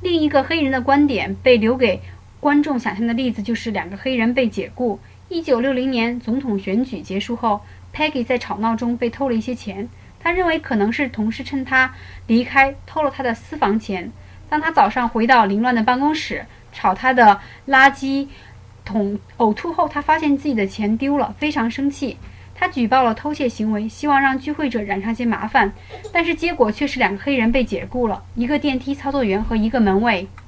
另一个黑人的观点被留给观众想象的例子就是两个黑人被解雇。1960年总统选举结束后， Peggy 在吵闹中被偷了一些钱，他认为可能是同事趁他离开偷了他的私房钱。当他早上回到凌乱的办公室，朝他的垃圾桶呕吐后，他发现自己的钱丢了，非常生气。他举报了偷窃行为，希望让聚会者染上些麻烦，但是结果却是两个黑人被解雇了，一个电梯操作员和一个门卫。